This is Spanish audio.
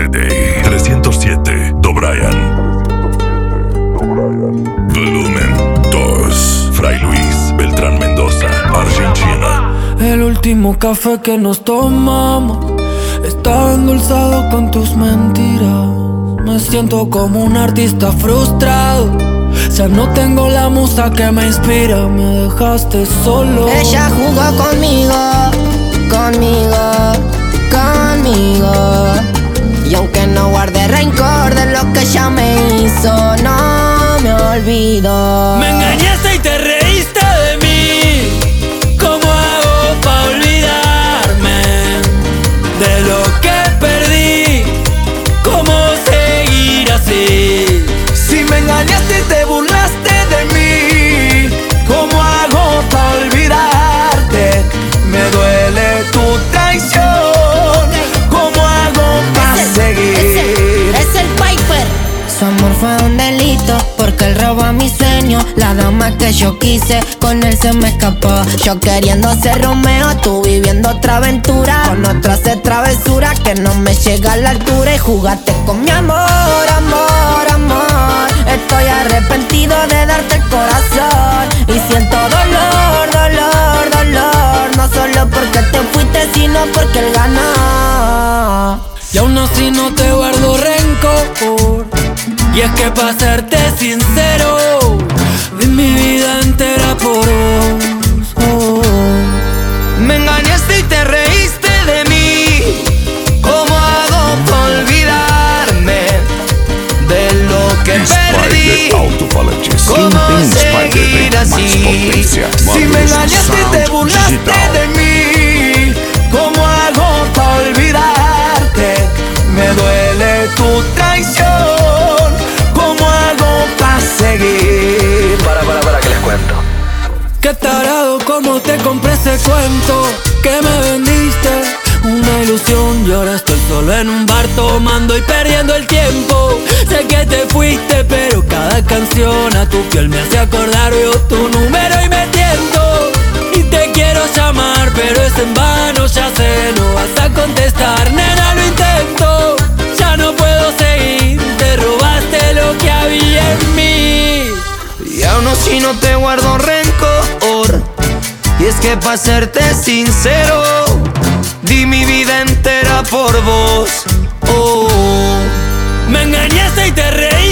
Yesterday 307 D'O'Brien. Volumen 2. Fray Luis Beltrán Mendoza, Argentina. El último café que nos tomamos está endulzado con tus mentiras. Me siento como un artista frustrado. Ya no tengo la musa que me inspira. Me dejaste solo. Ella jugó conmigo, conmigo, conmigo. Y aunque no guarde rencor de lo que ella me hizo, no me olvido. Me engañaste y te reíste de mí. ¿Cómo hago para olvidarme de lo que perdí? ¿Cómo seguir así? Si me engañaste y te burlaste de mí, ¿cómo hago para olvidarte? Me duele tu traición. ¿Cómo hago para seguir? Es el Piper. Su amor fue un delito porque él robó mi sueño. La dama que yo quise, con él se me escapó. Yo queriendo ser Romeo, tú viviendo otra aventura. Con otro hacer travesura que no me llega a la altura. Y jugaste con mi amor, amor, amor. Estoy arrepentido de darte el corazón. Y siento dolor, dolor, dolor. No solo porque te fuiste, sino porque él ganó. Y aún así no te guardo rencor. Y es que para serte sincero, di mi vida entera por vos. Oh. Me engañaste y te reíste de mí. ¿Cómo hago para olvidarme de lo que perdí? ¿Cómo seguir así? Si me engañaste y te burlaste de mí, ¿cómo hago para olvidarte? Me duele tu traición. ¿Cómo hago para seguir? Para que les cuento. Qué tarado como te compré ese cuento que me vendiste, una ilusión. Y ahora estoy solo en un bar tomando y perdiendo el tiempo. Sé que te fuiste, pero cada canción a tu piel me hace acordar. Veo tu número y me tiento. Y te quiero llamar, pero es en vano, ya sé, no vas a contestar. Nena, lo intento, ya no puedo seguir. Te robaste lo que había en mí. Y aún así no te guardo rencor. Y es que para serte sincero, di mi vida entera por vos. Oh. Me engañaste y te reí